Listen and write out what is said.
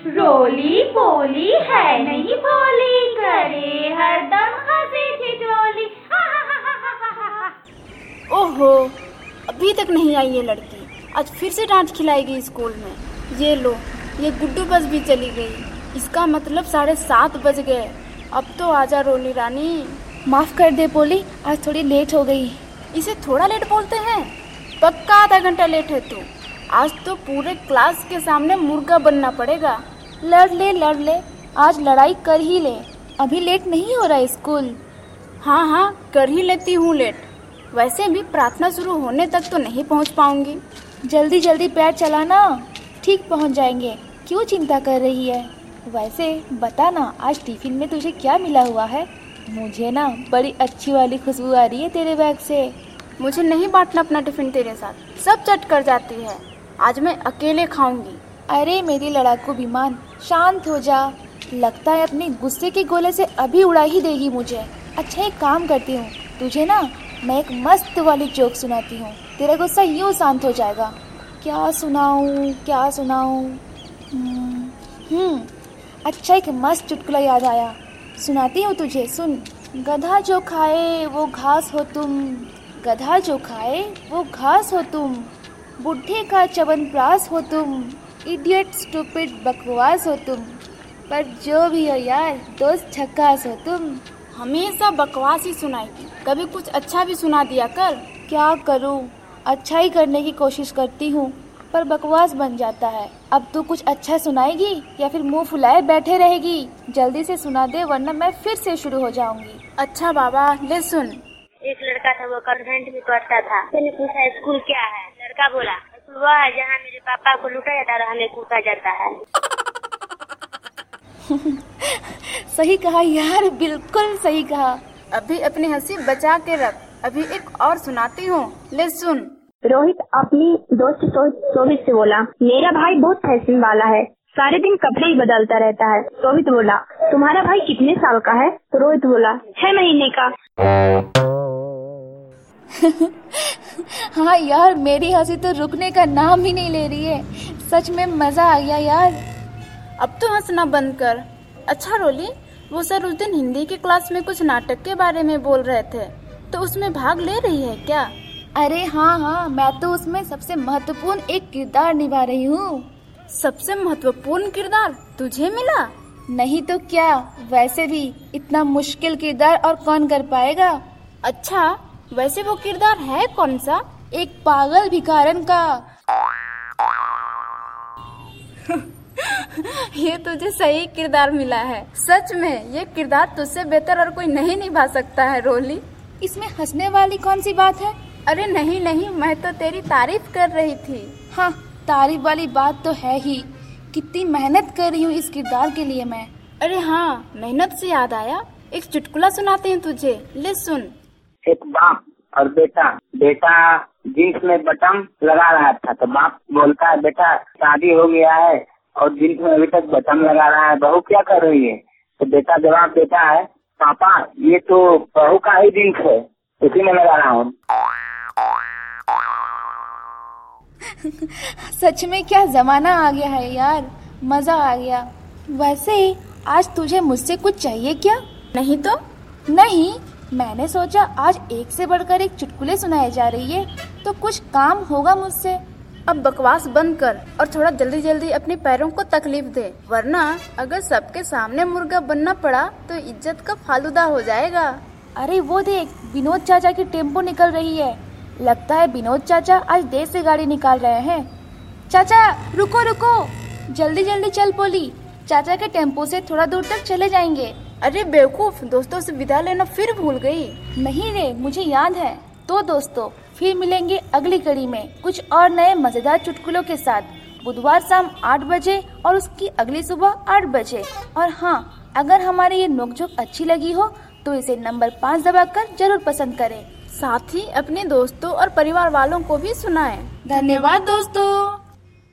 रोली पोली है नहीं भोली, करे हरदम हंसी ठिठोली। ओहो, अभी तक नहीं आई ये लड़की। आज फिर से डांट खिलाएगी स्कूल में। ये लो, ये गुड्डू बस भी चली गई। इसका मतलब 7:30 बज गए। अब तो आजा रोली रानी। माफ कर दे पोली, आज थोड़ी लेट हो गई। इसे थोड़ा लेट बोलते हैं? पक्का आधा घंटा लेट है तू। आज तो पूरे क्लास के सामने मुर्गा बनना पड़ेगा। लड़ ले, आज लड़ाई कर ही ले। अभी लेट नहीं हो रहा स्कूल। हाँ, कर ही लेती हूँ लेट। वैसे भी प्रार्थना शुरू होने तक तो नहीं पहुँच पाऊंगी। जल्दी पैर चलाना, ठीक पहुँच जाएंगे। क्यों चिंता कर रही है? वैसे बता ना, आज टिफिन में तुझे क्या मिला हुआ है? मुझे ना बड़ी अच्छी वाली खुशबू आ रही है तेरे बैग से। मुझे नहीं बांटना अपना टिफिन तेरे साथ, सब चट कर जाती है। आज मैं अकेले खाऊंगी। अरे मेरी लड़ाकू विमान, शांत हो जा। लगता है अपने गुस्से के गोले से अभी उड़ा ही देगी मुझे। अच्छा, एक काम करती हूँ, तुझे ना मैं एक मस्त वाली जोक सुनाती हूँ। तेरा गुस्सा यूँ शांत हो जाएगा। क्या सुनाऊँ? अच्छा, एक मस्त चुटकुला याद आया, सुनाती हूँ तुझे, सुन। गधा जो खाए वो घास हो तुम, गधा जो खाए वो घास हो तुम, बुढ़े का च्यवनप्राश हो तुम, इडियट स्टूपिड बकवास हो तुम, पर जो भी हो यार दोस्त झक्कास हो तुम। हमेशा बकवास ही सुनाएगी, कभी कुछ अच्छा भी सुना दिया कर। क्या करूं, अच्छा ही करने की कोशिश करती हूँ पर बकवास बन जाता है। अब तू कुछ अच्छा सुनाएगी या फिर मुंह फुलाए बैठे रहेगी? जल्दी से सुना दे वरना मैं फिर से शुरू हो जाऊंगी। अच्छा बाबा, ले सुन। एक लड़का था, वो कॉन्वेंट में पढ़ता था। मैंने पूछा स्कूल क्या है? लड़का बोला स्कूल वह है जहाँ मेरे पापा को लूटा जाता है, हमें कूटा जाता है। सही कहा यार, बिल्कुल सही कहा। अभी अपनी हंसी बचा के रख, अभी एक और सुनाती हूँ, ले सुन। रोहित अपनी दोस्त शोभित से बोला, मेरा भाई बहुत फैशन वाला है, सारे दिन कपड़े ही बदलता रहता है। शोभित बोला, तुम्हारा भाई कितने साल का है? तो रोहित बोला, 6 महीने का। हाँ यार, मेरी हंसी तो रुकने का नाम ही नहीं ले रही है। सच में मजा आ गया यार। अब तो हंसना बंद कर। अच्छा रोली, वो सर उस दिन हिंदी की क्लास में कुछ नाटक के बारे में बोल रहे थे, तो उसमें भाग ले रही है क्या? अरे हाँ, मैं तो उसमें सबसे महत्वपूर्ण एक किरदार निभा रही हूँ। सबसे महत्वपूर्ण किरदार तुझे मिला? नहीं तो क्या, वैसे भी इतना मुश्किल किरदार और कौन कर पाएगा। अच्छा, वैसे वो किरदार है कौन सा? एक पागल भिखारन का। ये तुझे सही किरदार मिला है। सच में ये किरदार तुझसे बेहतर और कोई नहीं निभा सकता है रोली। इसमें हंसने वाली कौन सी बात है? अरे नहीं, मैं तो तेरी तारीफ कर रही थी। हाँ, तारीफ वाली बात तो है ही। कितनी मेहनत कर रही हूँ इस किरदार के लिए मैं। अरे हाँ, मेहनत से याद आया, एक चुटकुला सुनाती हूँ तुझे, ले सुन। एक बाप और बेटा जींस में बटन लगा रहा था, तो बाप बोलता है, बेटा शादी हो गया है और जींस में अभी तक बटन लगा रहा है, बहू क्या कर रही है? तो बेटा जवाब देता है, पापा ये तो बहू का ही जींस है, उसी में लगा रहा हूँ। सच में क्या जमाना आ गया है यार, मजा आ गया। वैसे आज तुझे मुझसे कुछ चाहिए क्या? नहीं तो नहीं, मैंने सोचा आज एक से बढ़कर एक चुटकुले सुनाए जा रही है तो कुछ काम होगा मुझसे। अब बकवास बंद कर और थोड़ा जल्दी अपने पैरों को तकलीफ दे, वरना अगर सबके सामने मुर्गा बनना पड़ा तो इज्जत का फालूदा हो जाएगा। अरे वो देख, विनोद चाचा की टेम्पो निकल रही है। लगता है विनोद चाचा आज देर से गाड़ी निकाल रहे हैं। चाचा रुको, जल्दी चल पोली, चाचा के टेम्पो से थोड़ा दूर तक चले जाएंगे। अरे बेवकूफ, दोस्तों से विदा लेना फिर भूल गई। नहीं रे, मुझे याद है। तो दोस्तों, फिर मिलेंगे अगली कड़ी में कुछ और नए मजेदार चुटकुलों के साथ, बुधवार शाम 8 बजे और उसकी अगली सुबह 8 बजे। और हाँ, अगर हमारी ये नोकझोंक अच्छी लगी हो तो इसे नंबर 5 दबाकर जरूर पसंद करें। साथ ही अपने दोस्तों और परिवार वालों को भी सुनाएं। धन्यवाद दोस्तों।